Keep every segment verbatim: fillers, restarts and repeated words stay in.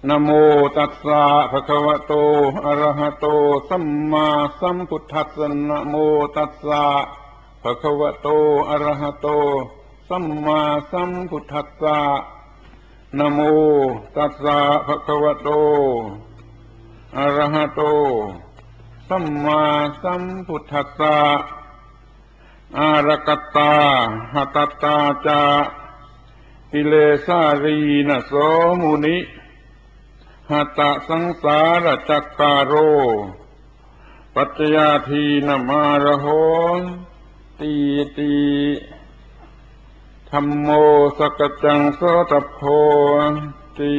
นะโมตัสสะภะคะวะโตอะระหะโตสัมมาสัมพุทธัสสะนะโมตัสสะภะคะวะโตอะระหะโตสัมมาสัมพุทธัสสะนะโมตัสสะภะคะวะโตอะระหะโตสัมมาสัมพุทธัสสะอาระกัตตาหัตตตาจากิเลสารีนะโสมุนิหัตตสังสารจักการโรปัจจยาทีนะมารโหตีติธัมโมสกจังโสตโพติ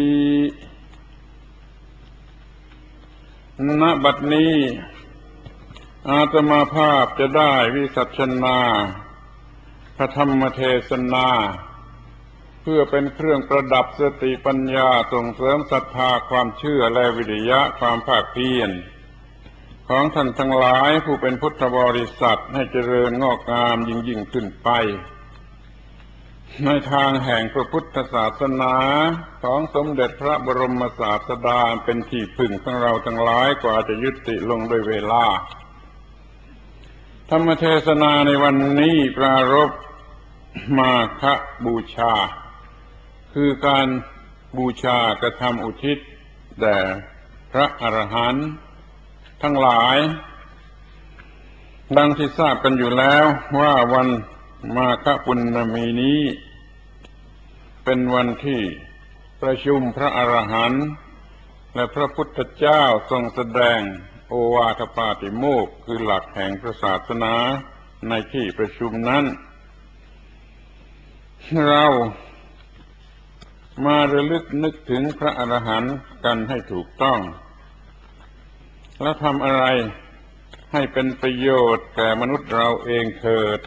ณบัดนี้อาตมาภาพจะได้วิสัชนาพระธรรมเทศนาเพื่อเป็นเครื่องประดับสติปัญญาส่งเสริมศรัทธาความเชื่อและวิริยะความภาคเพียรของท่านทั้งหลายผู้เป็นพุทธบริษัทให้เจริญงอกงามยิ่งยิ่งขึ้นไปในทางแห่งพระพุทธศาสนาของสมเด็จพระบรมศาสดาเป็นที่พึ่งของเราทั้งหลายกว่าจะยุติลงด้วยเวลาธรรมเทศนาในวันนี้ปรารภมาฆบูชาคือการบูชากระทำอุทิศแด่พระอรหันต์ทั้งหลายดังที่ทราบกันอยู่แล้วว่าวันมาฆปุณณมีนี้เป็นวันที่ประชุมพระอรหันต์และพระพุทธเจ้าทรงแสดงโอวาทปาติโมกข์คือหลักแห่งพระศาสนาในที่ประชุมนั้นเรามาระลึกนึกถึงพระอรหันต์กันให้ถูกต้องแล้วทำอะไรให้เป็นประโยชน์แก่มนุษย์เราเองเถิด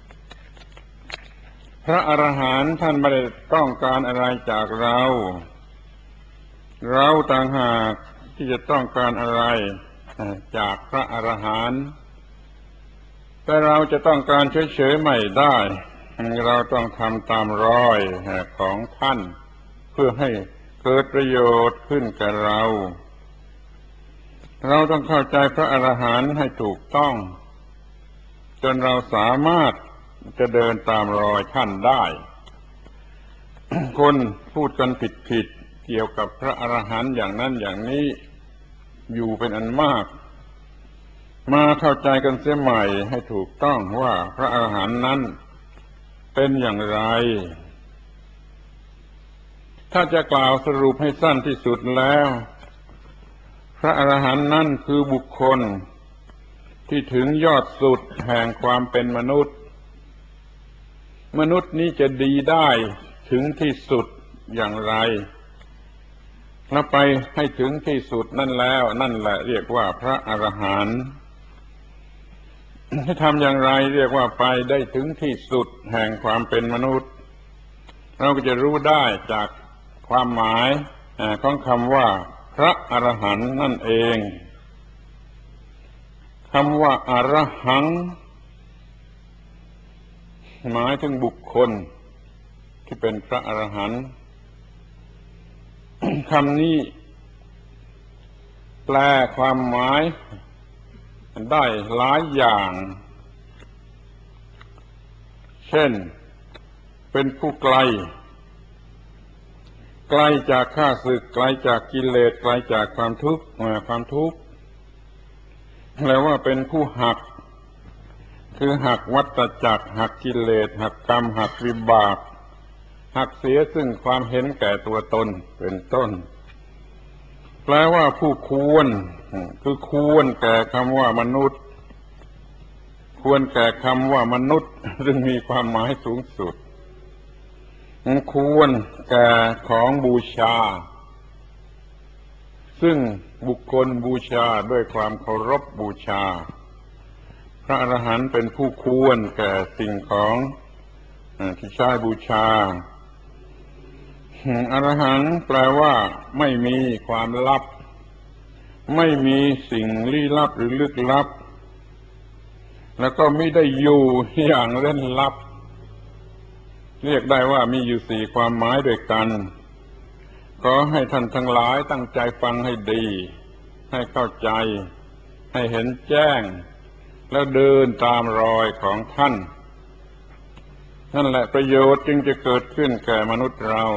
พระอรหันต์ท่านไม่ได้ต้องการอะไรจากเราเราต่างหากที่จะต้องการอะไรจากพระอรหันต์แต่เราจะต้องการเฉยๆไม่ได้เราต้องทำตามรอยของท่านเพื่อให้เกิดประโยชน์ขึ้นแก่เราเราต้องเข้าใจพระอรหันต์ให้ถูกต้องจนเราสามารถจะเดินตามรอยท่านได้ คนพูดกันผิดๆเกี่ยวกับพระอรหันต์อย่างนั้นอย่างนี้อยู่เป็นอันมากมาเข้าใจกันเสียใหม่ให้ถูกต้องว่าพระอรหันต์นั้นเป็นอย่างไรถ้าจะกล่าวสรุปให้สั้นที่สุดแล้วพระอรหันต์นั้นคือบุคคลที่ถึงยอดสุดแห่งความเป็นมนุษย์มนุษย์นี้จะดีได้ถึงที่สุดอย่างไรแล้วไปให้ถึงที่สุดนั่นแล้วนั่นแหละเรียกว่าพระอรหันต์ให้ทำอย่างไรเรียกว่าไปได้ถึงที่สุดแห่งความเป็นมนุษย์เราก็จะรู้ได้จากความหมายของคำว่าพระอรหันต์นั่นเองคำว่าอรหังหมายถึงบุคคลที่เป็นพระอรหันต์คำนี้แปลความหมายได้หลายอย่างเช่นเป็นผู้ไกลไกลจากข้าศึกไกลจากกิเลสไกลจากความทุกข์ความทุกข์แปลว่าเป็นผู้หักคือหักวัฏจักรหักกิเลสหักกรรมหักวิบากหักเสียซึ่งความเห็นแก่ตัวตนเป็นต้นแปลว่าผู้ควรคือควรแก่คำว่ามนุษย์ควรแก่คำว่ามนุษย์ซึ่งมีความหมายสูงสุดควรแก่ของบูชาซึ่งบุคคลบูชาด้วยความเคารพบูชาพระอรหันต์เป็นผู้ควรแก่สิ่งของที่ใช้บูชาอรหันต์แปลว่าไม่มีความลับไม่มีสิ่งลี้ลับหรือลึกลับแล้วก็ไม่ได้อยู่อย่างเร้นลับเรียกได้ว่ามีอยู่สี่ความหมายด้วยกันขอให้ท่านทั้งหลายตั้งใจฟังให้ดีให้เข้าใจให้เห็นแจ้งแล้วเดินตามรอยของท่านนั่นแหละประโยชน์จึงจะเกิดขึ้นแก่มนุษย์เรา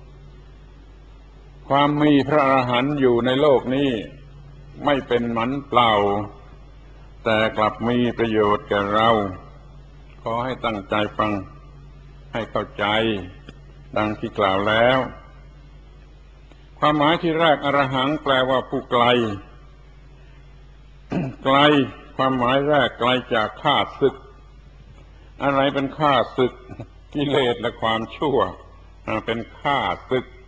ความมีพระอรหันต์อยู่ในโลกนี้ไม่เป็นหมันเปล่าแต่กลับมีประโยชน์แก่เราขอให้ตั้งใจฟังให้เข้าใจดังที่กล่าวแล้วความหมายที่แรกอรหังแปลว่าผู้ไกล ไกลความหมายแรกไกลจากข้าศึกอะไรเป็นข้าศึกกิเลสและความชั่วเป็นข้าศึก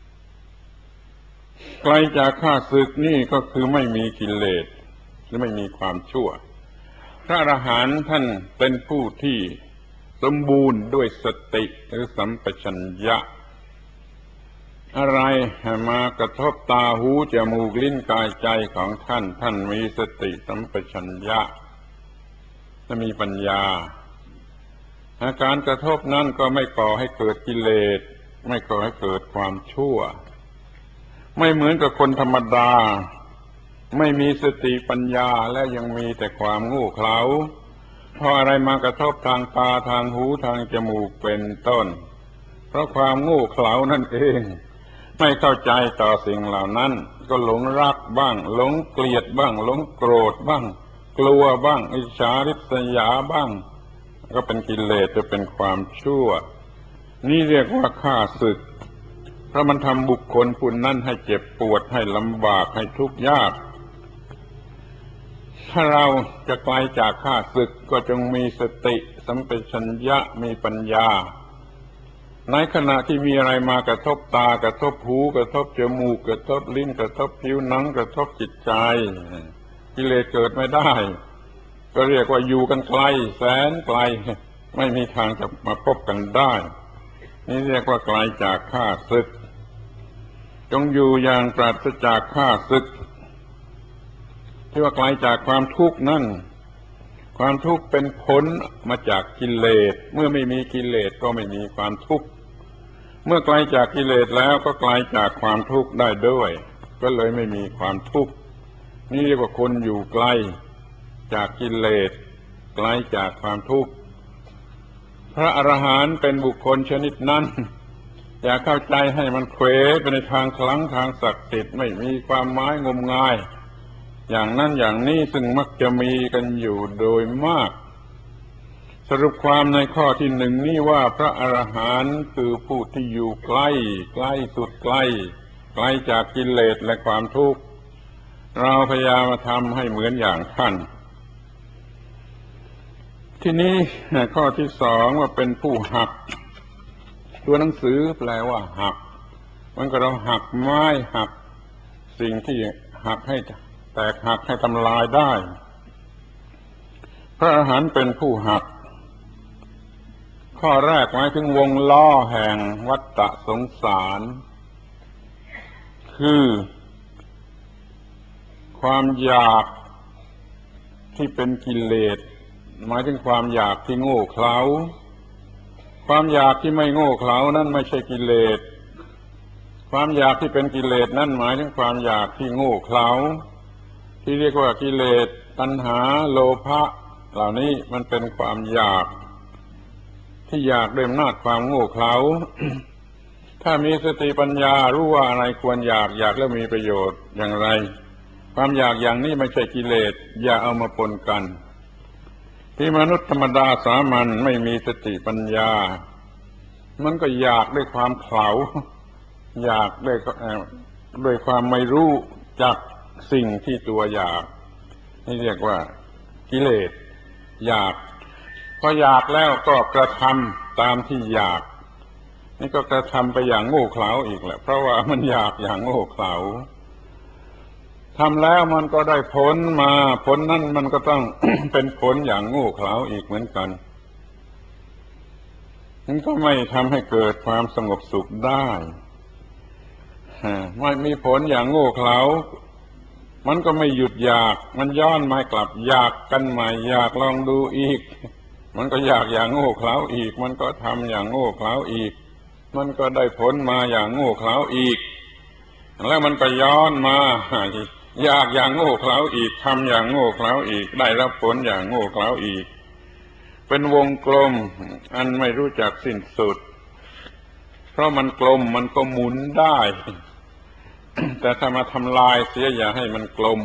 ไกลจากข้าศึกนี่ก็คือไม่มีกิเลสหรือไม่มีความชั่วพระอรหันต์ท่านเป็นผู้ที่สมบูรณ์ด้วยสติหรือสัมปชัญญะอะไรมากระทบตาหูจมูกลิ้นกายใจของท่านท่านมีสติสัมปชัญญะและมีปัญญาอาการกระทบนั้นก็ไม่ก่อให้เกิดกิเลสไม่ก่อให้เกิดความชั่วไม่เหมือนกับคนธรรมดาไม่มีสติปัญญาและยังมีแต่ความโง่เขลาพออะไรมากระทบทางตาทางหูทางจมูกเป็นต้นเพราะความโง่เขลานั่นเองไม่เข้าใจต่อสิ่งเหล่านั้นก็หลงรักบ้างหลงเกลียดบ้างหลงโกรธบ้างกลัวบ้างอิจฉาริษยาบ้างก็เป็นกิเลสจะเป็นความชั่วนี่เรียกว่าข้าศึกเพราะมันทำบุคคลผู้นั้นให้เจ็บปวดให้ลำบากให้ทุกข์ยากถ้าเราจะไกลจากข้าศึกก็จงมีสติสัมปชัญญะมีปัญญาในขณะที่มีอะไรมากระทบตากระทบหูกระทบจมูกกระทบลิ้นกระทบผิวหนังกระทบจิตใจกิเลสเกิดไม่ได้ก็เรียกว่าอยู่กันไกลแสนไกลไม่มีทางจะมาพบกันได้นี่เรียกว่าไกลจากข้าศึกจงอยู่อย่างปราศจากข้าศึกที่ว่าไกลจากความทุกข์นั่นความทุกข์เป็นผลมาจากกิเลสเมื่อไม่มีกิเลสก็ไม่มีความทุกข์เมื่อไกลจากกิเลสแล้วก็ไกลจากความทุกข์ได้ด้วยก็เลยไม่มีความทุกข์นี่เรียกว่าคนอยู่ไกลจากกิเลสไกลจากความทุกข์พระอรหันต์เป็นบุคคลชนิดนั้นอย่าเข้าใจให้มันเขวไปในทางคลังทางศักดิ์สิทธิ์ไม่มีความหมายงมงายอย่างนั้นอย่างนี้ซึ่งมักจะมีกันอยู่โดยมากสรุปความในข้อที่หนึ่งนี้ว่าพระอรหันต์คือผู้ที่อยู่ใกล้ใกล้สุดใกล้ไกลจากกิเลสและความทุกข์เราพยายามมาทำให้เหมือนอย่างท่านทีนี้ข้อที่สองว่าเป็นผู้หักตัวหนังสือแปลว่าหักมันก็เราหักไม้หักสิ่งที่หักให้แตกหักให้ทำลายได้พระอรหันต์เป็นผู้หักข้อแรกหมายถึงวงล้อแห่งวัฏฏะสงสารคือความอยากที่เป็นกิเลสหมายถึงความอยากที่โง่เขลาความอยากที่ไม่โง่เขลานั้นไม่ใช่กิเลสความอยากที่เป็นกิเลสนั่นหมายถึงความอยากที่โง่เขลาที่เรียกว่ากิเลสตัณหาโลภะเหล่านี้มันเป็นความอยากที่อยากด้วยอำนาจความโง่เขลา ถ้ามีสติปัญญารู้ว่าอะไรควรอยากอยากแล้วมีประโยชน์อย่างไรความอยากอย่างนี้ไม่ใช่กิเลสอย่าเอามาปนกันที่มนุษย์ธรรมดาสามัญไม่มีสติปัญญามันก็อยากด้วยความเขลาอยากด้วยด้วยความไม่รู้จักสิ่งที่ตัวอยากนี่เรียกว่ากิเลสอยากพออยากแล้วก็กระทำตามที่อยากนี่ก็กระทำไปอย่างโง่เขลาอีกแหละเพราะว่ามันอยากอย่างโง่เขลาทำแล้วมันก็ได้ผลมาผลนั้นมันก็ต้อง เป็นผลอย่างโง่เขลาอีกเหมือนกันมันก็ไม่ทำให้เกิดความสงบสุขได้ไม่มีผลอย่างโง่เขลามันก็ไม่หยุดอยากมันย้อนมากลับอยากกันใหม่อยากลองดูอีกมันก็อยากอย่างโง่เขลาอีกมันก็ทำอย่างโง่เขลาอีกมันก็ได้ผลมาอย่างโง่เขลาอีกแล้วมันก็ย้อนมาอยากอย่างโง่เขลาอีกทำอย่างโง่เขลาอีกได้รับผลอย่างโง่เขลาอีกเป็นวงกลมอันไม่รู้จักสิ้นสุดเพราะมันกลมมันก็หมุนได้ แต่ถ้ามาทำลายเสียอย่าให้มันกลม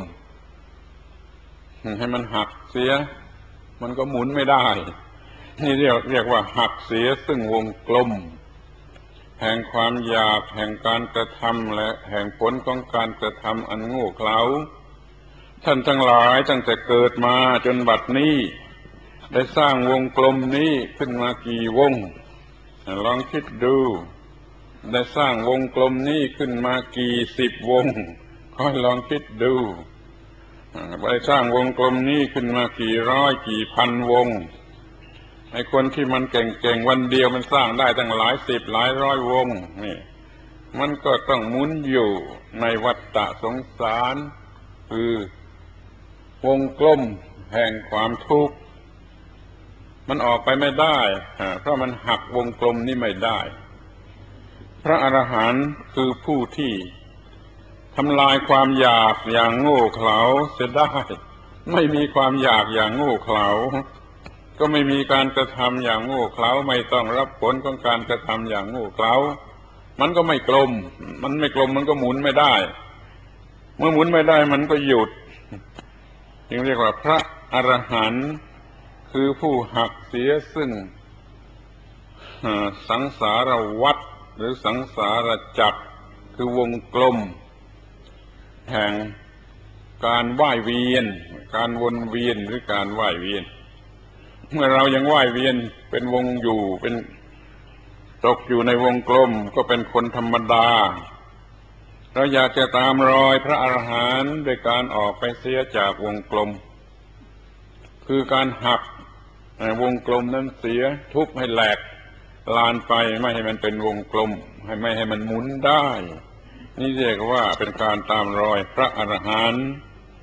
ให้มันหักเสียมันก็หมุนไม่ได้นี่เรียกเรียกว่าหักเสียซึ่งวงกลมแห่งความอยากแห่งการกระทำและแห่งผลของการกระทำอันโง่เขลาท่านทั้งหลายตั้งแต่เกิดมาจนบัดนี้ได้สร้างวงกลมนี้ขึ้นมากี่วงลองคิดดูได้สร้างวงกลมนี้ขึ้นมากี่สิบวงค่อยลองคิดดูได้สร้างวงกลมนี้ขึ้นมากี่ร้อยกี่พันวงไอ้คนที่มันเก่งๆวันเดียวมันสร้างได้ตั้งหลายสิบหลายร้อยวงนี่มันก็ต้องหมุนอยู่ในวัฏฏะสงสารคือวงกลมแห่งความทุกข์มันออกไปไม่ได้เพราะมันหักวงกลมนี้ไม่ได้พระอรหันต์คือผู้ที่ทำลายความอยากอย่างโง่เขลาเสียได้ไม่มีความอยากอย่างโง่เขลาก็ไม่มีการกระทำอย่างโง่เขลาไม่ต้องรับผลของการกระทำอย่างโง่เขลามันก็ไม่กลมมันไม่กลมมันก็หมุนไม่ได้เมื่อหมุนไม่ได้มันก็หยุดจึงเรียกว่าพระอรหันต์คือผู้หักเสียซึ่งสังสารวัฏหรือสังสารจักรคือวงกลมแห่งการว่ายเวียนการวนเวียนหรือการว่ายเวียนเมื่อเรายังว่ายเวียนเป็นวงอยู่เป็นตกอยู่ในวงกลมก็เป็นคนธรรมดาเราอยากจะตามรอยพระอรหันต์โดยการออกไปเสียจากวงกลมคือการหักวงกลมนั้นเสียทุบให้แหลกลานไปไม่ให้มันเป็นวงกลมให้ไม่ให้มันหมุนได้นี่เรียกว่าเป็นการตามรอยพระอรหันต์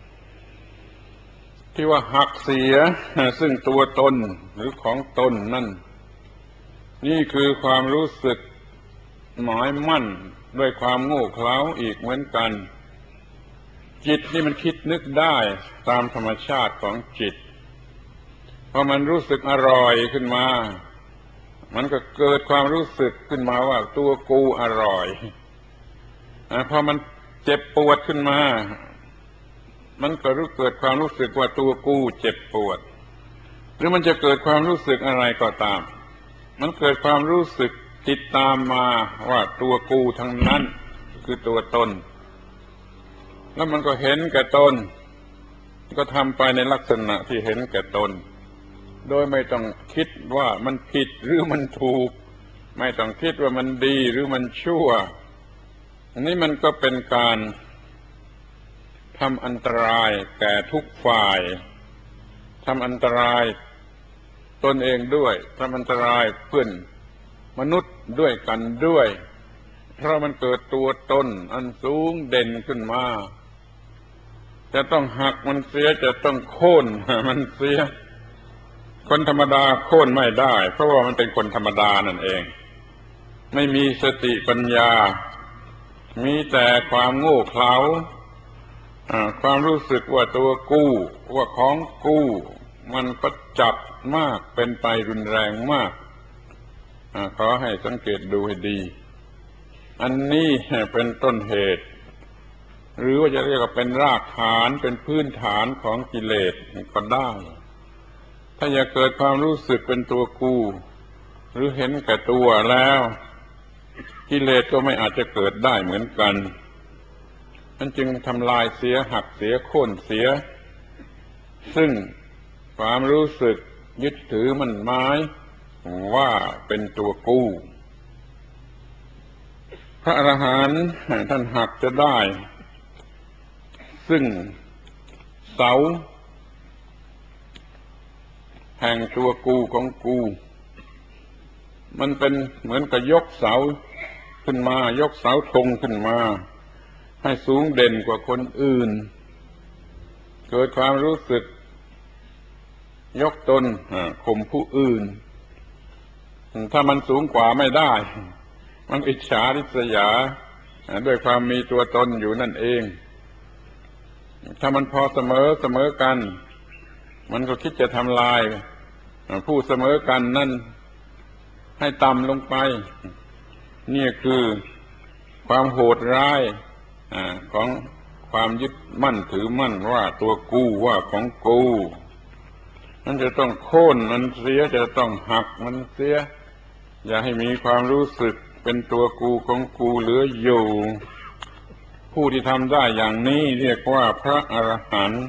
ที่ว่าหักเสียซึ่งตัวตนหรือของตนนั่นนี่คือความรู้สึกหมายมั่นด้วยความโง่เขลาอีกเหมือนกันจิตนี่มันคิดนึกได้ตามธรรมชาติของจิตพอมันรู้สึกอร่อยขึ้นมามันก็เกิดความรู้สึกขึ้นมาว่าตัวกูอร่อยพอมันเจ็บปวดขึ้นมามันก็รู้เกิดความรู้สึกว่าตัวกูเจ็บปวดหรือมันจะเกิดความรู้สึกอะไรก็ตามมันเกิดความรู้สึกติดตามมาว่าตัวกูทั้งนั้นคือตัวตนแล้วมันก็เห็นแก่ตนก็ทำไปในลักษณะที่เห็นแก่ตนโดยไม่ต้องคิดว่ามันผิดหรือมันถูกไม่ต้องคิดว่ามันดีหรือมันชั่วอันนี้มันก็เป็นการทำอันตรายแก่ทุกฝ่ายทำอันตรายตนเองด้วยทำอันตรายเพื่อนมนุษย์ด้วยกันด้วยเพราะมันเกิดตัวตนอันสูงเด่นขึ้นมาจะต้องหักมันเสียจะต้องโค่นมันเสียคนธรรมดาโค่นไม่ได้เพราะว่ามันเป็นคนธรรมดานั่นเองไม่มีสติปัญญามีแต่ความโง่เขลาความรู้สึกว่าตัวกู้ว่าของกู้มันก็จัดมากเป็นไปรุนแรงมากขอให้สังเกตดูให้ดีอันนี้เป็นต้นเหตุหรือว่าจะเรียกว่าเป็นรากฐานเป็นพื้นฐานของกิเลสก็ได้ถ้าอยากเกิดความรู้สึกเป็นตัวกูหรือเห็นแก่ตัวแล้วกิเลสก็ไม่อาจจะเกิดได้เหมือนกันมันจึงทำลายเสียหักเสียโค่นเสียซึ่งความรู้สึกยึดถือมันหมายว่าเป็นตัวกูพระอรหันต์ท่านหักจะได้ซึ่งเสาแห่งตัวกูของกูมันเป็นเหมือนกับยกเสาขึ้นมายกเสาธงขึ้นมาให้สูงเด่นกว่าคนอื่นเกิดความรู้สึกยกตนข่มผู้อื่นถ้ามันสูงกว่าไม่ได้มันอิจฉาริษยาด้วยความมีตัวตนอยู่นั่นเองถ้ามันพอเสมอเสมอกันมันก็คิดจะทำลายผู้เสมอกันนั่นให้ต่ำลงไปนี่คือความโหดร้ายของความยึดมั่นถือมั่นว่าตัวกูว่าของกูมันจะต้องโค่นมันเสียจะต้องหักมันเสียอย่าให้มีความรู้สึกเป็นตัวกูของกูเหลืออยู่ผู้ที่ทำได้อย่างนี้เรียกว่าพระอรหันต์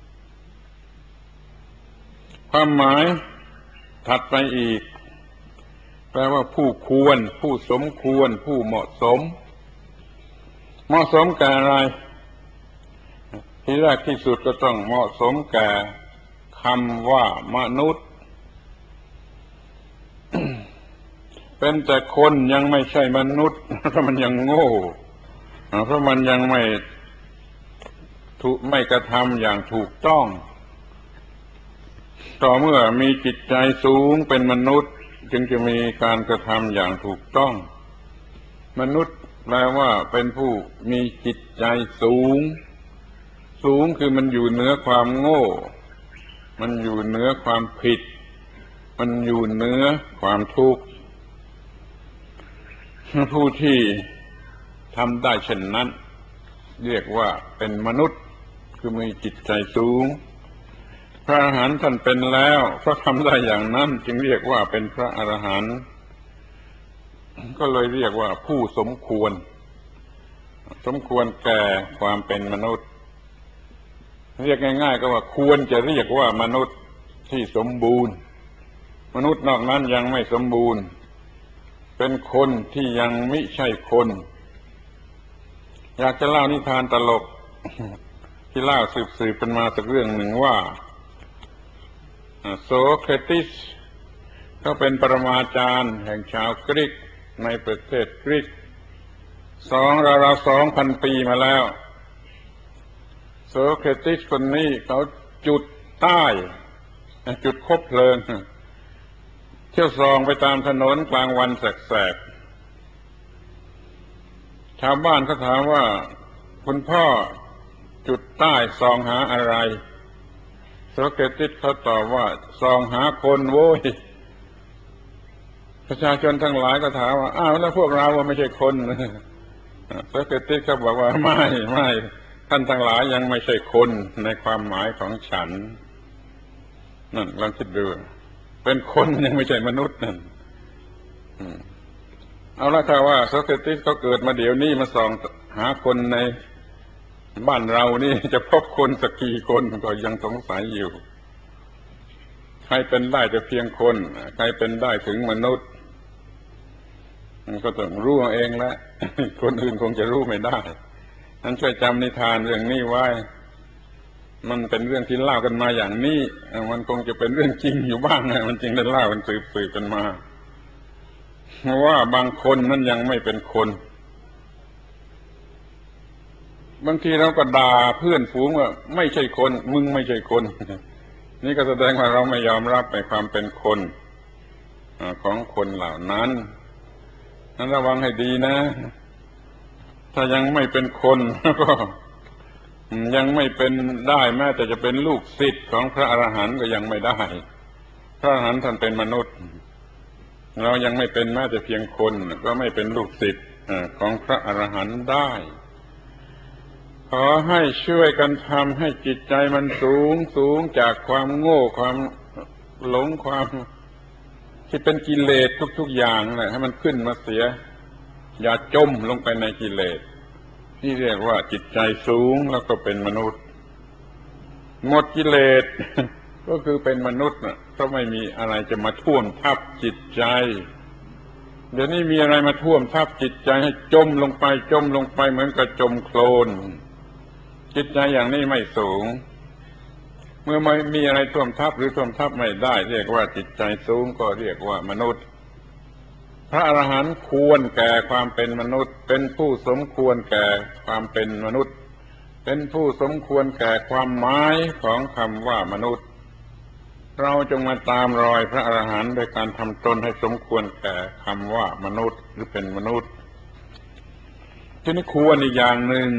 ความหมายถัดไปอีกแปลว่าผู้ควรผู้สมควรผู้เหมาะสมเหมาะสมแก่อะไรที่แรกที่สุดก็ต้องเหมาะสมแก่คำว่ามนุษย์ เป็นแต่คนยังไม่ใช่มนุษย์เพราะมันยังโง่เพราะมันยังไม่ถูกไม่กระทำอย่างถูกต้องต่อเมื่อมีจิตใจสูงเป็นมนุษย์จึงจะมีการกระทำอย่างถูกต้องมนุษย์แปลว่าเป็นผู้มีจิตใจสูงสูงคือมันอยู่เหนือความโง่มันอยู่เหนือความผิดมันอยู่เหนือความทุกข์ผู้ที่ทำได้เช่นนั้นเรียกว่าเป็นมนุษย์คือมีจิตใจสูงพระอรหันต์ท่านเป็นแล้วเพราะทำได้อย่างนั้นจึงเรียกว่าเป็นพระอรหันต์ก็เลยเรียกว่าผู้สมควรสมควรแก่ความเป็นมนุษย์เรียกง่ายๆก็ว่าควรจะเรียกว่ามนุษย์ที่สมบูรณ์มนุษย์นอกนั้นยังไม่สมบูรณ์เป็นคนที่ยังไม่ใช่คนอยากจะเล่านิทานตลกที่เล่าสืบๆกันมาสักเรื่องหนึ่งว่าโซเครติสเขาเป็นปรมาจารย์แห่งชาวกรีกในประเทศกรีกสองราวๆสองพันปีมาแล้วโซเครติสคนนี้เขาจุดใต้จุดคบเพลิงเที่ยวส่องไปตามถนนกลางวันแสกๆชาวบ้านเขาถามว่าคุณพ่อจุดใต้ส่องหาอะไรโซเครติสเขาตอบว่าส่องหาคนโว้ยประชาชนทั้งหลายก็ถามว่าอ้าวแล้วพวกเราไม่ใช่คนโซเครติสเขาบอกว่าไม่ไม่ท่านทั้งหลายยังไม่ใช่คนในความหมายของฉันนั่นลองคิดดูเป็นคนยังไม่ใช่มนุษย์นั่นเอาละถ้าว่าโซเครติสเขาเกิดมาเดี๋ยวนี้มาส่องหาคนในบ้านเรานี่จะพบคนสักกี่คนก็ยังสงสัยอยู่ใครเป็นได้แต่เพียงคนใครเป็นได้ถึงมนุษย์มันก็ต้องรู้เอาเองแล้วคนอื่นคงจะรู้ไม่ได้นั้นช่วยจำนิทานเรื่องนี้ไว้มันเป็นเรื่องที่เล่ากันมาอย่างนี้มันคงจะเป็นเรื่องจริงอยู่บ้างนะมันจริงได้เล่ากันสืบๆกันมาว่าบางคนนั้นยังไม่เป็นคนบางทีเราก็ด่าเพื่อนฝูงว่าไม่ใช่คนมึงไม่ใช่คนนี่ก็แสดงว่าเราไม่ยอมรับในความเป็นคนของคนเหล่านั้นนั้นระวังให้ดีนะถ้ายังไม่เป็นคนก็ยังไม่เป็นได้แม้แต่จะเป็นลูกศิษย์ของพระอรหันต์ก็ยังไม่ได้พระอรหันต์ท่านเป็นมนุษย์เรายังไม่เป็นแม้แต่เพียงคนก็ไม่เป็นลูกศิษย์ของพระอรหันต์ได้ขอให้ช่วยกันทำให้จิตใจมันสูงสูงจากความโง่ความหลงความที่เป็นกิเลสทุกๆอย่างแหละให้มันขึ้นมาเสียอย่าจมลงไปในกิเลสที่เรียกว่าจิตใจสูงแล้วก็เป็นมนุษย์หมดกิเลสก็คือเป็นมนุษย์น่ะก็ไม่มีอะไรจะมาท่วมทับจิตใจเดี๋ยวนี้มีอะไรมาท่วมทับจิตใจให้จมลงไปจมลงไปเหมือนกับจมโคลนจิตใจอย่างนี้ไม่สูงเมื่อไม่มีอะไรท่วมทับหรือท่วมทับไม่ได้เรียกว่าจิตใจสูงก็เรียกว่ามนุษย์พระอรหันต์ควรแก่ความเป็นมนุษย์เป็นผู้สมควรแก่ความเป็นมนุษย์เป็นผู้สมควรแก่ความหมายของคำว่ามนุษย์เราจงมาตามรอยพระอรหันต์โดยการทำตนให้สมควรแก่คำว่ามนุษย์หรือเป็นมนุษย์ทีนี้ควรอีกอย่างหนึ่ง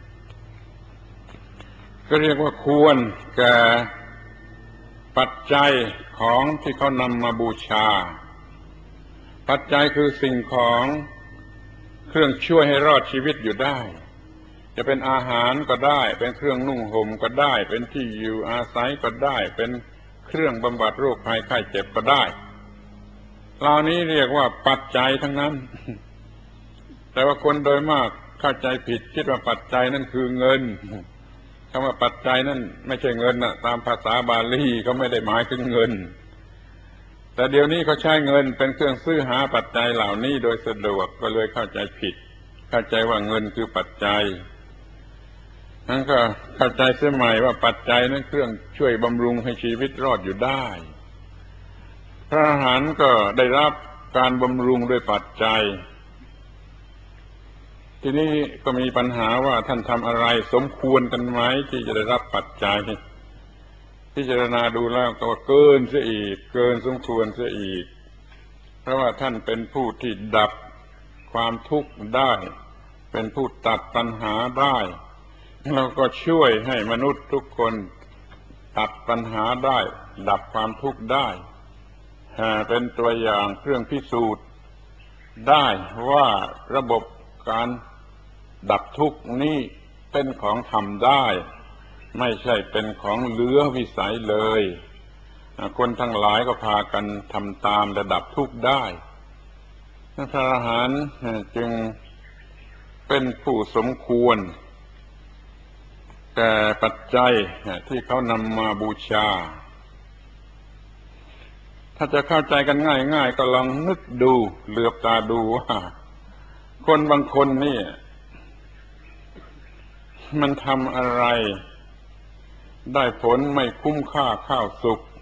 ก็เรียกว่าควรแก่ปัจจัยของที่เขานำมาบูชาปัจจัยคือสิ่งของเครื่องช่วยให้รอดชีวิตอยู่ได้จะเป็นอาหารก็ได้เป็นเครื่องนุ่งห่มก็ได้เป็นที่อยู่อาศัยก็ได้เป็นเครื่องบำบัดโรคภัยไข้เจ็บก็ได้เหล่านี้เรียกว่าปัจจัยทั้งนั้นแต่ว่าคนโดยมากเข้าใจผิดคิดว่าปัจจัยนั่นคือเงินคำว่าปัจจัยนั่นไม่ใช่เงินนะตามภาษาบาลีเขาไม่ได้หมายถึงเงินแต่เดี๋ยวนี้เขาใช้เงินเป็นเครื่องซื้อหาปัจจัยเหล่านี้โดยสะดวกก็เลยเข้าใจผิดเข้าใจว่าเงินคือปัจจัยนั้นก็เข้าใจเสียใหม่ว่าปัจจัยนั้นเครื่องช่วยบำรุงให้ชีวิตรอดอยู่ได้พระอรหันต์ก็ได้รับการบำรุงด้วยปัจจัยทีนี้ก็มีปัญหาว่าท่านทำอะไรสมควรกันไหมที่จะได้รับปัจจัยพิจารณาดูแล้วก็เกินเสียอีกเกินสมควรเสียอีกเพราะว่าท่านเป็นผู้ที่ดับความทุกข์ได้เป็นผู้ตัดปัญหาได้แล้วก็ช่วยให้มนุษย์ทุกคนตัดปัญหาได้ดับความทุกข์ได้เป็นตัวอย่างเครื่องพิสูจน์ได้ว่าระบบการดับทุกข์นี้เป็นของทำได้ไม่ใช่เป็นของเหลือวิสัยเลยคนทั้งหลายก็พากันทำตามและดับทุกข์ได้พระอรหันต์จึงเป็นผู้สมควรแก่ปัจจัยที่เขานำมาบูชาถ้าจะเข้าใจกันง่ายๆก็ลองนึกดูเหลือบตาดูว่าคนบางคนนี่มันทำอะไรได้ผลไม่คุ้มค่าข้าวสุก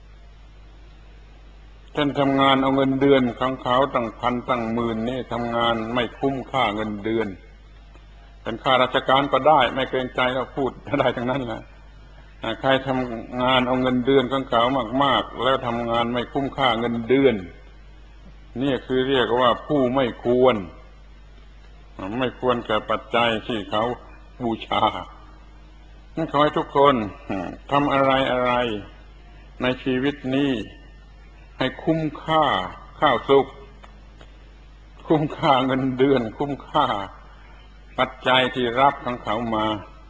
เช่นทำงานเอาเงินเดือนของเขาตั้งพันตั้งหมื่นนี่ทำงานไม่คุ้มค่าเงินเดือนเป็นข้าราชการก็ได้ไม่เกรงใจก็พูดได้ทั้งนั้นแหละใครทำงานเอาเงินเดือนของเขามากๆแล้วทำงานไม่คุ้มค่าเงินเดือนนี่คือเรียกว่าผู้ไม่ควรไม่ควรแก่ปัจจัยที่เขาบูชาขอให้ทุกคนทำอะไรอะไรในชีวิตนี้ให้คุ้มค่าข้าวสุกคุ้มค่าเงินเดือนคุ้มค่าปัจจัยที่รับของเขามา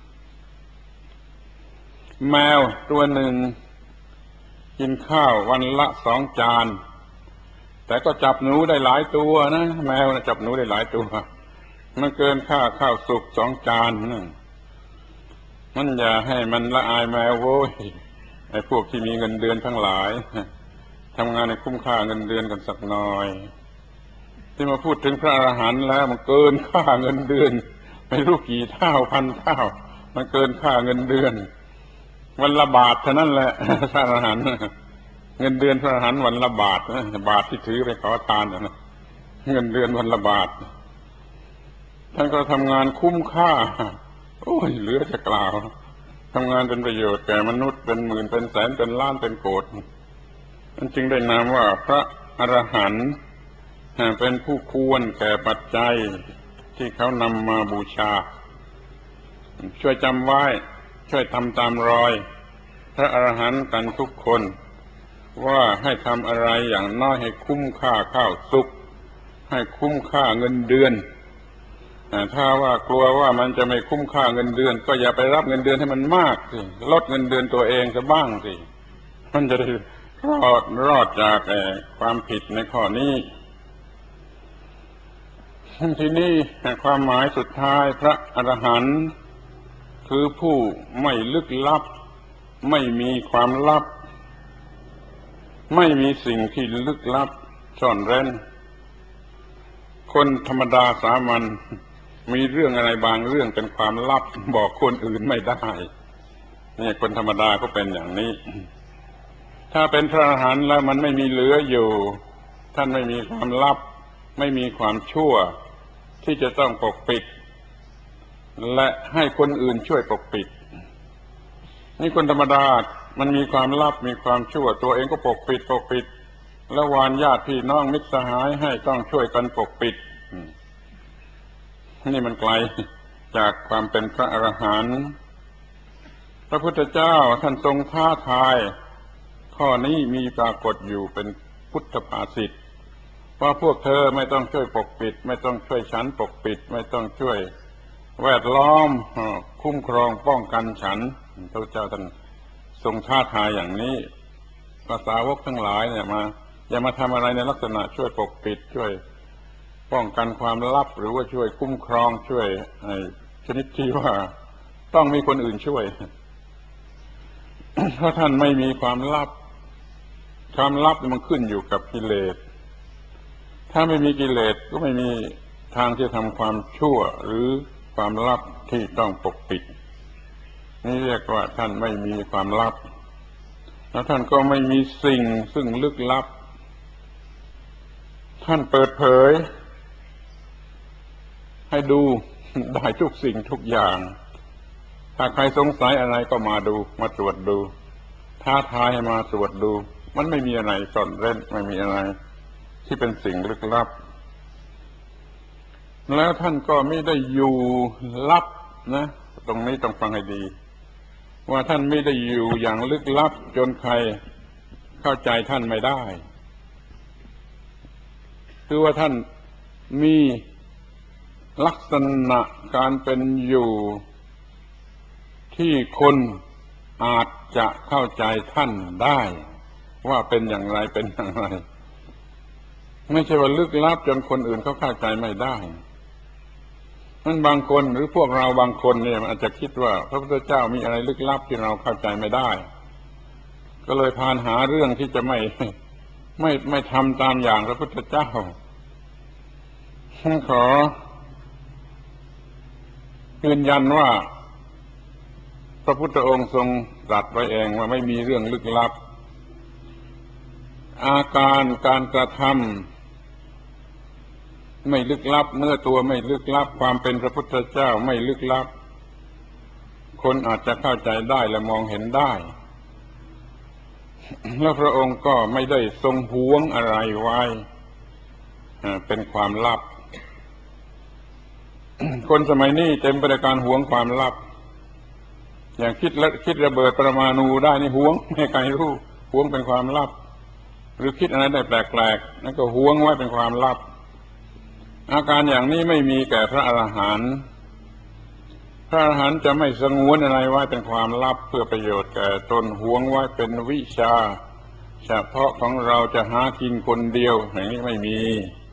แมวตัวหนึ่งกินข้าววันละสองจานแต่ก็จับหนูได้หลายตัวนะแมวนะจับหนูได้หลายตัวมันเกินค่าข้าวสุกสองจานนั่นมันอย่าให้มันละอายแมวโว้ยไอ้พวกที่มีเงินเดือนทั้งหลายทำงานในคุ้มค่าเงินเดือนกันสักหน่อยที่มาพูดถึงพระอรหันต์แล้วมันเกินค่าเงินเดือนไม่รู้กี่เท่าพันเท่ามันเกินค่าเงินเดือนวันละบาทเท่านั้นแหละพระอรหันต์เงินเดือนพระอรหันต์วันละบาทบาทที่ถือไปขอทานนะเงินเดือนวันละบาทท่านก็ทำงานคุ้มค่าโอ้ยเหลือจะกล่าวทำงานเป็นประโยชน์แก่มนุษย์เป็นหมื่นเป็นแสนเป็นล้านเป็นโกฏนั่นจึงได้นามว่าพระอรหันต์เป็นผู้ควรแก่ปัจจัยที่เขานำมาบูชาช่วยจำไว้ช่วยทำตามรอยพระอรหันต์กันทุกคนว่าให้ทำอะไรอย่างน้อยให้คุ้มค่าข้าวสุกให้คุ้มค่าเงินเดือนถ้าว่ากลัวว่ามันจะไม่คุ้มค่าเงินเดือนก็อย่าไปรับเงินเดือนให้มันมากสิลดเงินเดือนตัวเองซะบ้างสิมันจะได้รอดรอดจากความผิดในข้อนี้ทีนี้ความหมายสุดท้ายพระอรหันต์คือผู้ไม่ลึกลับไม่มีความลับไม่มีสิ่งที่ลึกลับซ่อนเร้นคนธรรมดาสามัญมีเรื่องอะไรบางเรื่องเป็นความลับบอกคนอื่นไม่ได้นี่คนธรรมดาก็เป็นอย่างนี้ถ้าเป็นพระอรหันต์แล้วมันไม่มีเหลืออยู่ท่านไม่มีความลับไม่มีความชั่วที่จะต้องปกปิดและให้คนอื่นช่วยปกปิดนี่คนธรรมดามันมีความลับมีความชั่วตัวเองก็ปกปิดปกปิดแล้ววานญาติพี่น้องมิตรสหายให้ต้องช่วยกันปกปิดนี่มันไกลจากความเป็นพระอรหันต์พระพุทธเจ้าท่านทรงท้าทายข้อนี้มีปรากฏอยู่เป็นพุทธภาษิตว่าพวกเธอไม่ต้องช่วยปกปิดไม่ต้องช่วยฉันปกปิดไม่ต้องช่วยแวดล้อมคุ้มครองป้องกันฉันพระเจ้าท่านทรงท้าทายอย่างนี้ภาษาวกทั้งหลายเนี่ยมาอย่ามาทำอะไรในลักษณะช่วยปกปิดช่วยป้องกันความลับหรือว่าช่วยคุ้มครองช่วยชนิดที่ว่าต้องมีคนอื่นช่วย เพราะท่านไม่มีความลับความลับมันขึ้นอยู่กับกิเลสถ้าไม่มีกิเลสก็ไม่มีทางที่จะทำความชั่วหรือความลับที่ต้องปกปิดนี่เรียกว่าท่านไม่มีความลับแล้วท่านก็ไม่มีสิ่งซึ่งลึกลับท่านเปิดเผยให้ดูได้ทุกสิ่งทุกอย่างถ้าใครสงสัยอะไรก็มาดูมาตรวจดูท้าทายให้มาตรวจดูมันไม่มีอะไรซ่อนเร้นไม่มีอะไรที่เป็นสิ่งลึกลับแล้วท่านก็ไม่ได้อยู่ลับนะตรงนี้ต้องฟังให้ดีว่าท่านไม่ได้อยู่อย่างลึกลับจนใครเข้าใจท่านไม่ได้คือว่าท่านมีลักษณะการเป็นอยู่ที่คนอาจจะเข้าใจท่านได้ว่าเป็นอย่างไรเป็นอย่างไรไม่ใช่ว่าลึกลับจนคนอื่นเขาเข้าใจไม่ได้นั้นบางคนหรือพวกเราบางคนเนี่ยอาจจะคิดว่าพระพุทธเจ้ามีอะไรลึกลับที่เราเข้าใจไม่ได้ก็เลยพานหาเรื่องที่จะไม่ไม่ไม่ทำตามอย่างพระพุทธเจ้าขอยืนยันว่าพระพุทธองค์ทรงตรัสไว้เองว่าไม่มีเรื่องลึกลับอาการการกระทำไม่ลึกลับเนื้อตัวไม่ลึกลับความเป็นพระพุทธเจ้าไม่ลึกลับคนอาจจะเข้าใจได้และมองเห็นได้แล้วพระองค์ก็ไม่ได้ทรงหวงอะไรไว้เป็นความลับคนสมัยนี้เต็มไปด้วยการหวงความลับอย่างคิดและคิดระเบิดปรมาณูได้นี่หวงไม่ให้ใครรู้หวงเป็นความลับหรือคิดอะไรได้แปลกๆนั่นก็หวงไว้เป็นความลับอาการอย่างนี้ไม่มีแก่พระอรหันต์พระอรหันต์จะไม่สงวนอะไรไว้เป็นความลับเพื่อประโยชน์แก่ตนหวงไว้เป็นวิชาเฉพาะของเราจะหากินคนเดียวอย่างนี้ไม่มี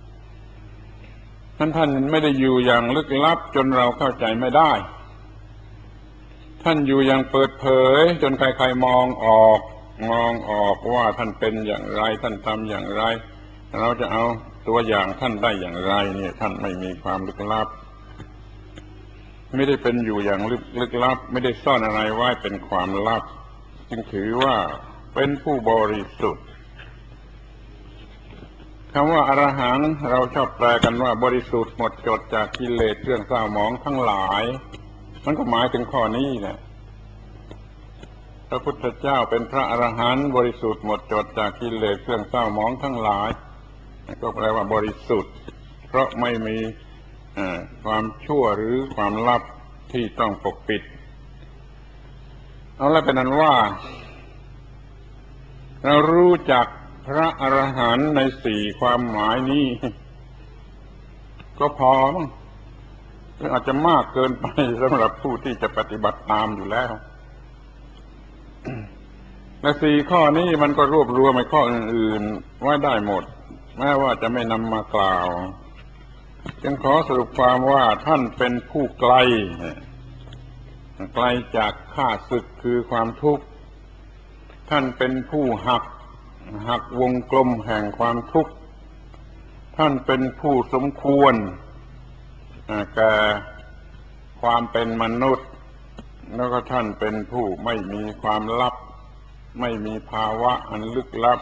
ท่านท่านไม่ได้อยู่อย่างลึกลับจนเราเข้าใจไม่ได้ท่านอยู่อย่างเปิดเผยจนใครๆมองออกมองออกว่าท่านเป็นอย่างไรท่านทำอย่างไรเราจะเอาตัวอย่างท่านได้อย่างไรเนี่ยท่านไม่มีความลึกลับไม่ได้เป็นอยู่อย่างลึกลึกลับไม่ได้ซ่อนอะไรไว้เป็นความลับจึงถือว่าเป็นผู้บริสุทธิ์คำว่าอรหังเราชอบแปลกันว่าบริสุทธิ์หมดจดจากกิเลสเครื่องเศร้าหมองทั้งหลายมันก็หมายถึงข้อนี้แหละพระพุทธเจ้าเป็นพระอรหันต์บริสุทธิ์หมดจดจากกิเลสเครื่องเศร้าหมองทั้งหลายก็แปลว่าบริสุทธิ์เพราะไม่มีความชั่วหรือความลับที่ต้องปกปิดเอาละเป็นนั้นว่าเรารู้จักพระอรหันต์ในสี่ความหมายนี้ก็พอมั้งหรืออาจจะมากเกินไปสำหรับผู้ที่จะปฏิบัติตามอยู่แล้วและสี่ข้อนี้มันก็รวบรวมในข้ออื่นๆไว้ได้หมดแม้ว่าจะไม่นำมากล่าวจึงขอสรุปความว่าท่านเป็นผู้ไกลไกลจากข้าศึกคือความทุกข์ท่านเป็นผู้หักหักวงกลมแห่งความทุกข์ท่านเป็นผู้สมควรแก่ความเป็นมนุษย์แล้วก็ท่านเป็นผู้ไม่มีความลับไม่มีภาวะอันลึกลับ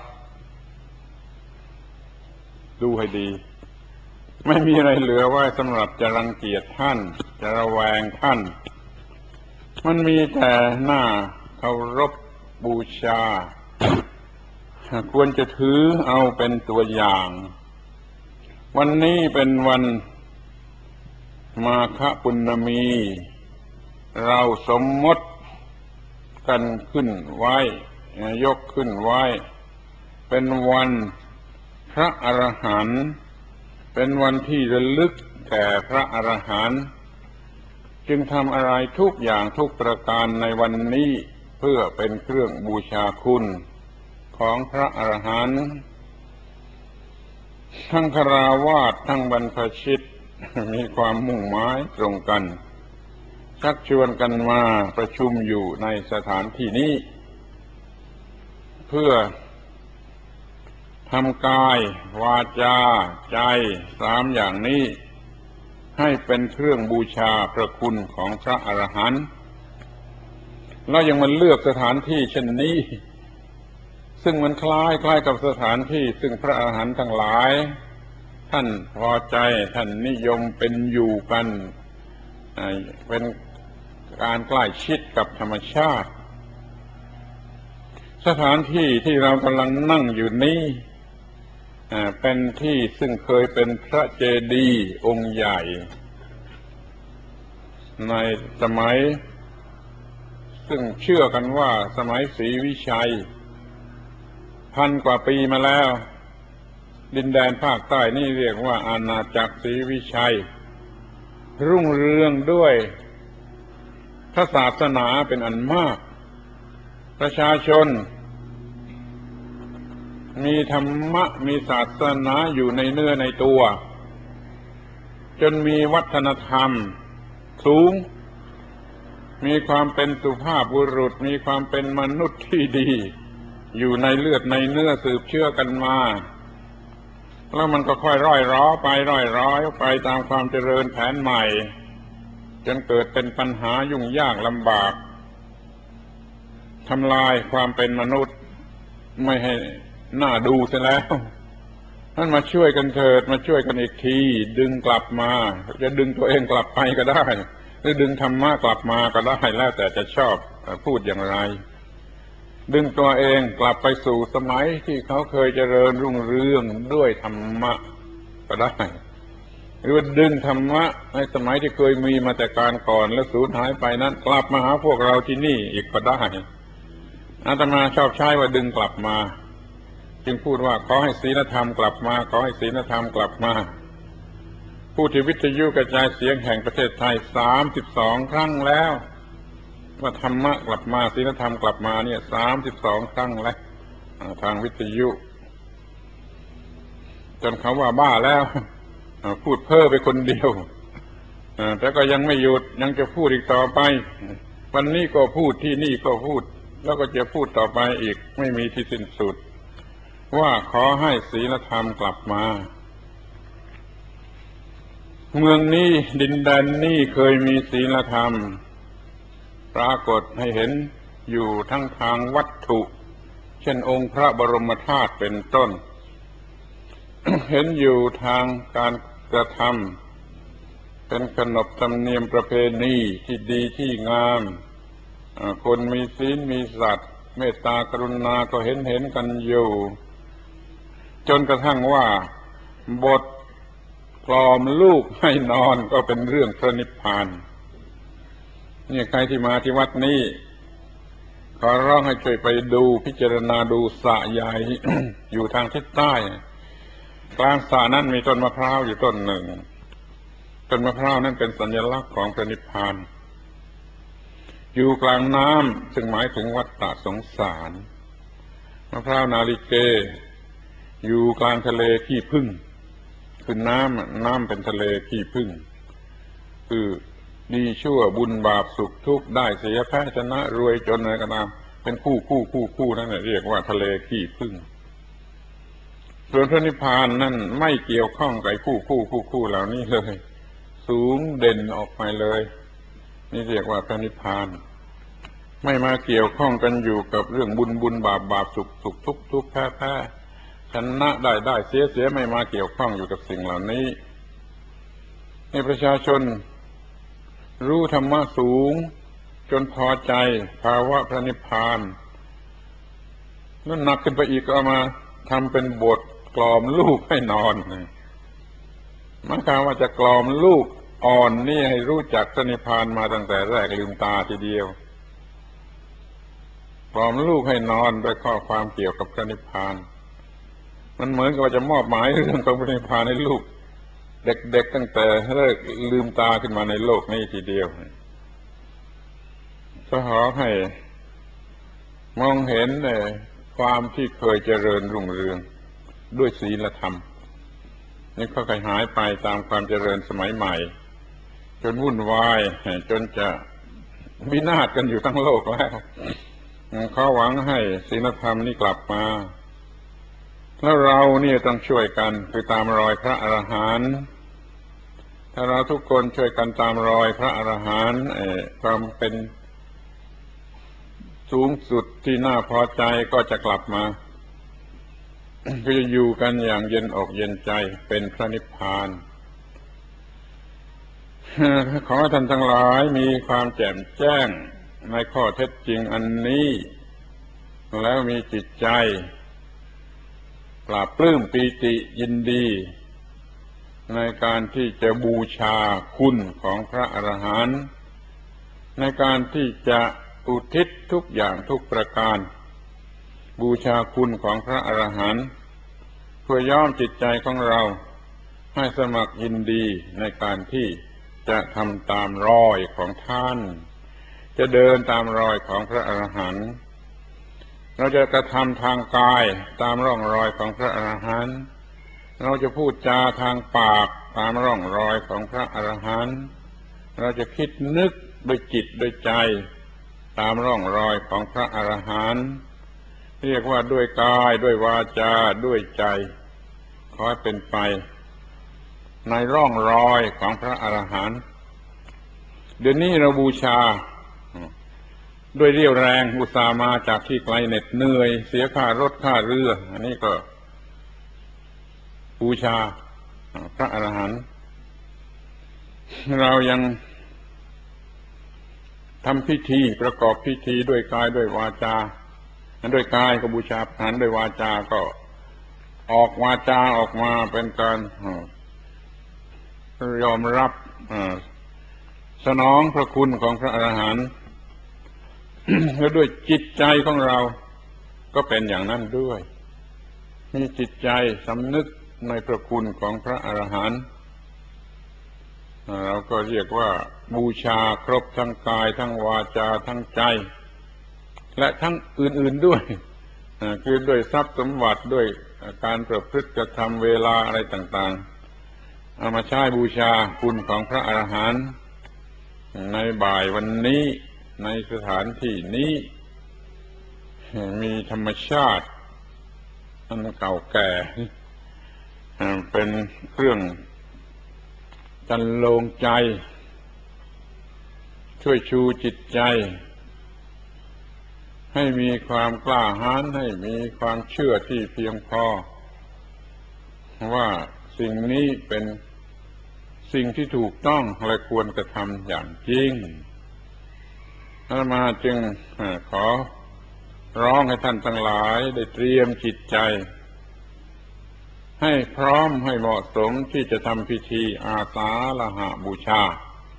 ดูให้ดีไม่มีอะไรเหลือไว้สำหรับจะรังเกียจท่านจะระแวงท่านมันมีแต่หน้าเคารพบูชาควรจะถือเอาเป็นตัวอย่างวันนี้เป็นวันมาฆปุณณมีเราสมมติกันขึ้นไว้ยกขึ้นไว้เป็นวันพระอรหันต์เป็นวันที่ระลึกแก่พระอรหันต์จึงทำอะไรทุกอย่างทุกประการในวันนี้เพื่อเป็นเครื่องบูชาคุณของพระอรหันต์ทั้งฆราวาสทั้งบรรพชิตมีความมุ่งหมายตรงกันชักชวนกันมาประชุมอยู่ในสถานที่นี้เพื่อทำกายวาจาใจสามอย่างนี้ให้เป็นเครื่องบูชาพระคุณของพระอรหันต์แล้วยังมันเลือกสถานที่เช่นนี้ซึ่งมันคล้ายคล้ายกับสถานที่ซึ่งพระอรหันต์ทั้งหลายท่านพอใจท่านนิยมเป็นอยู่กันเป็นการใกล้ชิดกับธรรมชาติสถานที่ที่เรากำลังนั่งอยู่นี้เป็นที่ซึ่งเคยเป็นพระเจดีย์องค์ใหญ่ในสมัยซึ่งเชื่อกันว่าสมัยศรีวิชัยพันกว่าปีมาแล้วดินแดนภาคใต้นี่เรียกว่าอาณาจักรศรีวิชัยรุ่งเรืองด้วยพระศาสนาเป็นอันมากประชาชนมีธรรมะมีศาสนาอยู่ในเนื้อในตัวจนมีวัฒนธรรมสูงมีความเป็นสุภาพบุรุษมีความเป็นมนุษย์ที่ดีอยู่ในเลือดในเนื้อสืบเชื้อกันมาแล้วมันก็ค่อยร่อยร้อไปร่อยร้อยไปตามความเจริญแผนใหม่จนเกิดเป็นปัญหายุ่งยากลำบากทำลายความเป็นมนุษย์ไม่ให้น่าดูเสียแล้วท่านมาช่วยกันเถิดมาช่วยกันอีกทีดึงกลับมาจะดึงตัวเองกลับไปก็ได้หรือดึงธรรมะกลับมาก็ได้แล้วแต่จะชอบพูดอย่างไรดึงตัวเองกลับไปสู่สมัยที่เขาเคยเจริญรุ่งเรืองด้วยธรรมะก็ได้หรือว่าดึงธรรมะในสมัยที่เคยมีมาแต่การก่อนแล้วสูญหายไปนั้นกลับมาหาพวกเราที่นี่อีกก็ได้อาตมาชอบใช้ว่าดึงกลับมาจึงพูดว่าขอให้ศีลธรรมกลับมาขอให้ศีลธรรมกลับมาผู้ที่วิทยุกระจายเสียงแห่งประเทศไทยสามสิบสองครั้งแล้วว่าธรรมะกลับมาศีลธรรมกลับมาเนี่ยสามสิบสองครั้งแล้วทางวิทยุจนเขาว่าบ้าแล้วพูดเพ้อไปคนเดียวแต่ก็ยังไม่หยุดยังจะพูดอีกต่อไปวันนี้ก็พูดที่นี่ก็พูดแล้วก็จะพูดต่อไปอีกไม่มีที่สิ้นสุดว่าขอให้ศีลธรรมกลับมาเมืองนี้ดินแดนนี้เคยมีศีลธรรมปรากฏให้เห็นอยู่ทั้งทางวัตถุเช่นองค์พระบรมธาตุเป็นต้น เห็นอยู่ทางการกระทำเป็นขนบธรรมเนียมประเพณีที่ดีที่งามคนมีศีลมีสัตย์เมตตากรุณาก็เห็นเห็นกันอยู่จนกระทั่งว่าบทกล่อมลูกให้นอนก็เป็นเรื่องพระนิพพานนี่ใครที่มาที่วัดนี้ขอร้องให้ช่วยไปดูพิจารณาดูสระใหญ่ อยู่ทางทิศใต้กลางสระนั้นมีต้นมะพร้าวอยู่ต้นหนึ่งต้นมะพร้าวนั้นเป็นสัญลักษณ์ของพระนิพพานอยู่กลางน้ำซึ่งหมายถึงวัฏสงสารมะพร้าวนาลิเกอยู่กลางทะเลขี้ผึ้งคือน้ำน้ำเป็นทะเลขี้ผึ้งคือดีชั่วบุญบาปสุขทุกข์ได้เสียแพ้ชนะรวยจนอะไรก็ตามเป็นคู่คู่คู่คู่นั่นเรียกว่าทะเลขี้ผึ้งส่วนพระนิพพานนั่นไม่เกี่ยวข้องกับคู่คู่คู่คู่เหล่านี้เลยสูงเด่นออกไปเลยนี่เรียกว่าพระนิพพานไม่มาเกี่ยวข้องกันอยู่กับเรื่องบุญบุญบาปบาปสุขสุขทุกข์ทุกข์แพ้แพ้ชนะได้ได้เสียเสียไม่มาเกี่ยวข้องอยู่กับสิ่งเหล่านี้ให้ประชาชนรู้ธรรมะสูงจนพอใจภาวะพระนิพพานนั่นหนักขึ้นไปอีกก็เอามาทำเป็นบทกล่อมลูกให้นอนหมายความว่าจะกล่อมลูกอ่อนนี่ให้รู้จักพระนิพพานมาตั้งแต่แรกลืมตาทีเดียวกล่อมลูกให้นอนด้วยข้อความเกี่ยวกับพระนิพพานมันเหมือนกับว่าจะมอบหมายเรื่องของพระนิพพานให้ลูกเด็กๆตั้งแต่เลิกลืมตาขึ้นมาในโลกนี้ทีเดียวก็ขอให้มองเห็นความที่เคยเจริญรุ่งเรืองด้วยศีลธรรมนี่ก็หายไปตามความเจริญสมัยใหม่จนวุ่นวายจนจะวินาศกันอยู่ทั้งโลกแล้วขอหวังให้ศีลธรรมนี่กลับมาแล้วเราเนี่ยต้องช่วยกันคือตามรอยพระอรหันต์ถ้าเราทุกคนช่วยกันตามรอยพระอรหันต์ความเป็นสูงสุดที่น่าพอใจก็จะกลับมาก็จะอยู่กันอย่างเย็นอกเย็นใจเป็นพระนิพพานขอท่านทั้งหลายมีความแจ่มแจ้งในข้อเท็จจริงอันนี้แล้วมีจิตใจปราบปลื้มปีติยินดีในการที่จะบูชาคุณของพระอรหันต์ในการที่จะอุทิศทุกอย่างทุกประการบูชาคุณของพระอรหันต์เพื่อย้อมจิตใจของเราให้สมัครยินดีในการที่จะทำตามรอยของท่านจะเดินตามรอยของพระอรหันต์เราจะกระทำทางกายตามร่องรอยของพระอรหันต์เราจะพูดจาทางปากตามร่องรอยของพระอรหันต์เราจะคิดนึกด้วยจิตด้วยใจตามร่องรอยของพระอรหันต์เรียกว่าด้วยกายด้วยวาจาด้วยใจขอให้เป็นไปในร่องรอยของพระอรหันต์เดี๋ยวนี้เราบูชาด้วยเรี่ยวแรงอุตส่าห์มาจากที่ไกลเหน็ดเหนื่อยเสียค่ารถค่าเรืออันนี้ก็บูชาพระอรหันต์เรายังทำพิธีประกอบพิธีด้วยกายด้วยวาจาด้วยกายก็บูชาพระอรหันต์ด้วยวาจาก็ออกวาจาออกมาเป็นการยอมรับสนองพระคุณของพระอรหันต์แล้วด้วยจิตใจของเราก็เป็นอย่างนั้นด้วยมีจิตใจสำนึกในพระคุณของพระอรหันต์เราก็เรียกว่าบูชาครบทั้งกายทั้งวาจาทั้งใจและทั้งอื่นๆด้วยคือด้วยทรัพย์สมบัติด้วยการประพฤติกระทำเวลาอะไรต่างๆเอามาใช้บูชาคุณของพระอรหันต์ในบ่ายวันนี้ในสถานที่นี้มีธรรมชาติอันเก่าแก่เป็นเครื่องจันโลงใจช่วยชูจิตใจให้มีความกล้าหาญให้มีความเชื่อที่เพียงพอว่าสิ่งนี้เป็นสิ่งที่ถูกต้องและควรกระทำอย่างจริงอาตมาจึงขอร้องให้ท่านทั้งหลายได้เตรียมจิตใจให้พร้อมให้เหมาะสมที่จะทำพิธีอาสาฬหบูชา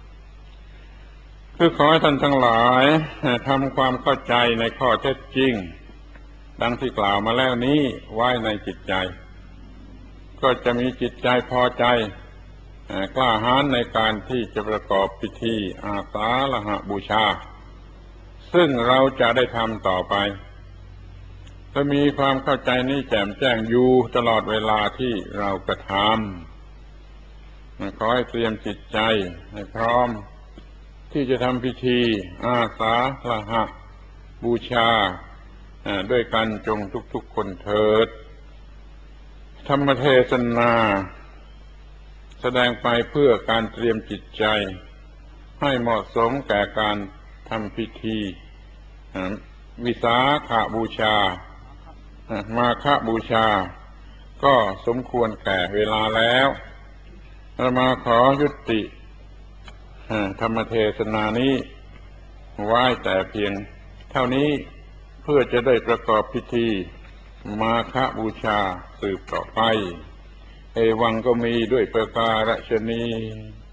คือขอให้ท่านทั้งหลายทำความเข้าใจในข้อเท็จจริงดังที่กล่าวมาแล้วนี้ไว้ในจิตใจก็จะมีจิตใจพอใจกล้าหาญในการที่จะประกอบพิธีอาสาฬหบูชาซึ่งเราจะได้ทำต่อไปถ้ามีความเข้าใจนี้แจ่มแจ้งอยู่ตลอดเวลาที่เรากระทำขอให้เตรียมจิตใจให้พร้อมที่จะทำพิธีอาสาฬหบูชาด้วยกันจงทุกๆคนเถิดธรรมเทศนาแสดงไปเพื่อการเตรียมจิตใจให้เหมาะสมแก่การทำพิธีวิสาขบูชามาฆบูชาก็สมควรแก่เวลาแล้วเรามาขอยุติธรรมเทศนานี้ไว้แต่เพียงเท่านี้เพื่อจะได้ประกอบพิธีมาฆบูชาสืบต่อไปเอวังก็มีด้วยประการฉะนี้